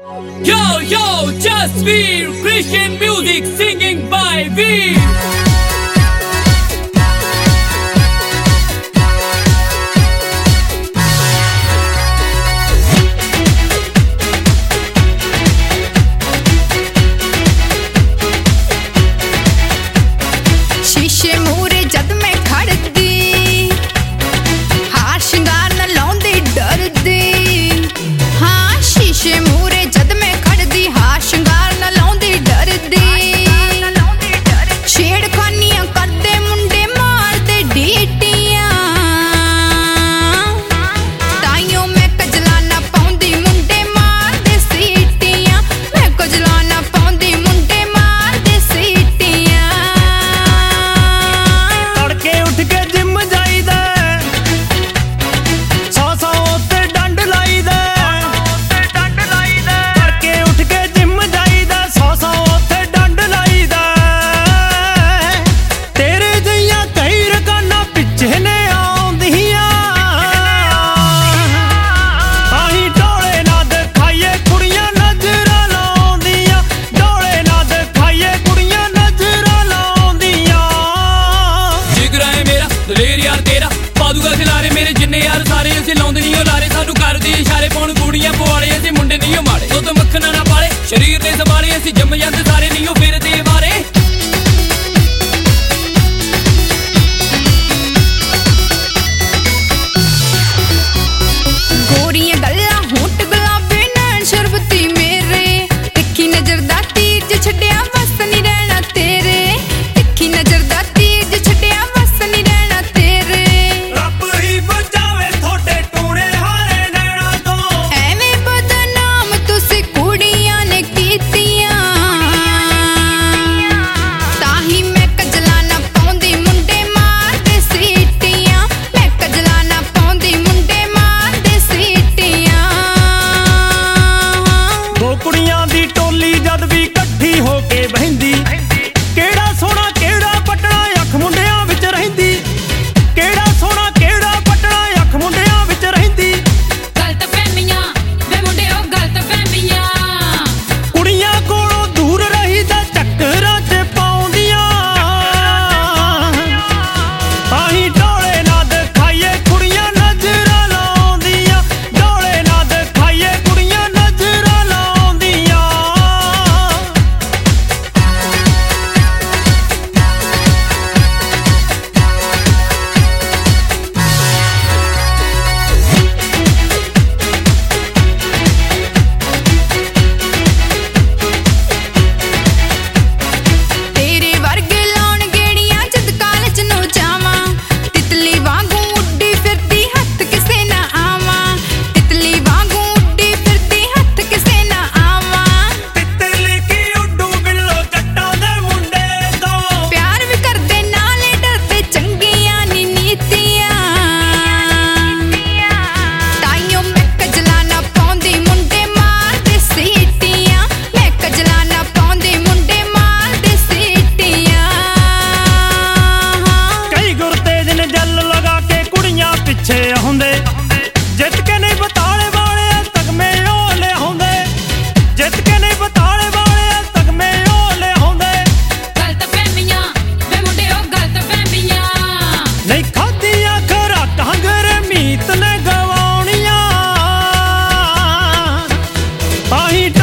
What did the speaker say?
Yo, yo, just Veer, Christian music singing by Veer. शीशे मूरे जद मैं खड़दी, हार शिंगार न लाउंदी डरदी। हाँ शीशे मूरे जद मैं खड़दी, हार शिंगार न लाउंदी डरदी। छेड़खानियां करदे मुंडे मारदे डीटियां, ताइयों मैं कजला ना पाउंदी मुंडे मारदे सीटियां। मैं कजला ना पाउंदी मुंडे मारदे सीटियां। तड़के उठ के जिम जाईदा, 100 उत्ते डंड लाईदा। तड़के उठ के जिम जाईदा, 100 उत्ते डंड लाईदा। तेरे जिहियां कई रकाना पिछे ने आउंदियां, आहीं डोले ना दिखाइए कुड़ियां नजरां लाउंदियां। डोले ना दिखाइए कुड़ियां नजरां लाउंदियां। जिगरा है मेरा दलेर यार तेरा, पादूगा खिलारे मेरे जिन्ने यार सारे। ਅਸੀਂ ਲਾਉਂਦੇ ਨਹੀਂ ਉਹ ਲਾਰੇ, ਸਾਨੂੰ ਕਰਦੇ ਇਸ਼ਾਰੇ ਪਾਉਣ ਕੁੜੀਆਂ ਪਵਾਲੇ। ਅਸੀਂ ਮੁੰਡੇ ਨਹੀਂ ਉਹ ਮਾੜੇ, ਦੁੱਧ ਮੱਖਣਾ ਨਾ ਪਾਲੇ, ਸਰੀਰ ਦੇ ਸੰਭਾਲੇ। ਅਸੀਂ ਜੰਮ ਜਾਂਦੇ ਸਾਰੇ ਨਹੀਂ ਉਹ ਫਿਰਦੇ ਵਾਰੇ। गोरियां गल्लां होंठ गुलाबी नैन शरबती मेरे। तिखी नजर दा तीर जे छड्डिया बस नहीं रहना तेरे। तिखी नजर दा तीर जे छड्डिया बस नहीं रहना तेरे। ਰੱਬ ਹੀ ਬਚਾਵੇ ਤੁਹਾਡੇ ਟੂਣੇ ਹਾਰੇ ਨੈਣਾ ਤੋਂ। ਐਵੇਂ ਬਦਨਾਮ ਤੁਸੀਂ ਕੁੜੀਆਂ ਨੇ ਕੀਤੀਆਂ, ਤਾਹੀ ਮੈਂ ਕਜਲਾ ਨਾ ਪਾਉਂਦੀ ਮੁੰਡੇ ਮਾਰਦੇ ਸੀਟੀਆਂ। ਮੈਂ ਕਜਲਾ ਨਾ ਪਾਉਂਦੀ ਮੁੰਡੇ ਮਾਰਦੇ ਸੀਟੀਆਂ। ਦੋ ਕੁੜੀਆਂ ਦੀ ਟੋਲੀ ਜਦ ਵੀ ਇਕੱਠੀ ਹੋ ਕੇ ਬਹਿੰਦੀ, ਕਿਹੜਾ ਸੋਹਣਾ ਕਿਹੜਾ ਪਟਣਾ ਅੱਖ ਮੁੰਡਿਆਂ ਵਿੱਚ ਰਹਿੰਦੀ। ਕਿਹੜਾ ਸੋਹਣਾ ਕਿਹੜਾ ਪਟਣਾ ਅੱਖ ਮੁੰਡਿਆਂ ਵਿੱਚ ਰਹਿੰਦੀ। ਗਲਤ ਫਹਿਮੀਆਂ ਵੇ ਮੁੰਡਿਓ ਗਲਤ ਫਹਿਮੀਆਂ। ਕੁੜੀਆਂ ਕੋਲੋਂ ਦੂਰ ਰਹੀਦਾ ਚੱਕਰਾਂ 'ਚ ਪਾਉਂਦੀਆਂ, ਆਹੀਂ ਡੋਲੇ ਨਾ ਦਿਖਾਈਏ ਕੁੜੀਆਂ ਨਜ਼ਰਾਂ ਲਾਉਂਦੀਆਂ। ਡੋਲੇ ਨਾ ਦਿਖਾਈਏ ਕੁੜੀਆਂ ਨਜ਼ਰਾਂ ਲਾਉਂਦੀਆਂ। ਤੇਰੇ ਵਰਗੇ ਲਾਉਣ ਗੇੜੀਆਂ ਜਦ ਕਾਲਜ ਨੂੰ ਜਾਵਾਂ। ਤਿਤਲੀ ਵਾਂਗੂ ਉੱਡੀ ਫਿਰਦੀ ਹੱਥ ਕਿਸੇ ਨਾ ਆਵਾਂ। ਤਿਤਲੀ ਵਾਂਗੂ ਉੱਡੀ ਫਿਰਦੀ ਹੱਥ ਕਿਸੇ ਨਾ ਆਵਾਂ। ਤਿੱਤਲੀ ਕੀ ਉੱਡੂ ਬਿੱਲੋ ਜੱਟਾਂ ਦੇ ਮੁੰਡੇ ਤੋਂ। ਪਿਆਰ ਵੀ ਕਰਦੇ ਨਾਲੇ ਡਰਦੇ ਚੰਗੀਆਂ ਨੀ ਨੀਤੀਆਂ। ਤਾਈਓ ਮੈਂ ਕਜਲਾ ਨਾ ਪਾਉਂਦੀ ਮੁੰਡੇ ਮਾਰਦੇ ਸੀਟੀਆਂ। ਮੈਂ ਕਜਲਾ ਨਾ ਪਾਉਂਦੀ ਮੁੰਡੇ ਮਾਰਦੇ ਸੀਟੀਆਂ। ਕਈ ਗੁਰਤੇਜ ਨੇ ਜਲ ਲਗਾ ਕੇ ਕੁੜੀਆਂ ਪਿੱਛੇ ਹੁੰਦੇ, ਜਿੱਤ ਕੇ ਨਹੀਂ ਬਤਾਲੇ ਵਾਲੇ ਤਗਮੇ ਉਹ ਲਿਆਉਂਦੇ। ਜਿੱਤ ਕੇ ਨਹੀਂ ਬਤਾਲੇ ਵਾਲੇ ਤਗਮੇ ਉਹ ਲਿਆਉਂਦੇ। ਗਲਤ ਫਹਿਮੀਆਂ ਵੇ ਮੁੰਡਿਓ ਗਲਤ ਫਹਿਮੀਆਂ। ਨਹੀਂ ਖਾਧੀਆਂ ਖੁਰਾਕਾਂ ਗੁਰਮੀਤ ਨੇ ਗਵਾਉਣੀਆਂ, ਆਹੀਂ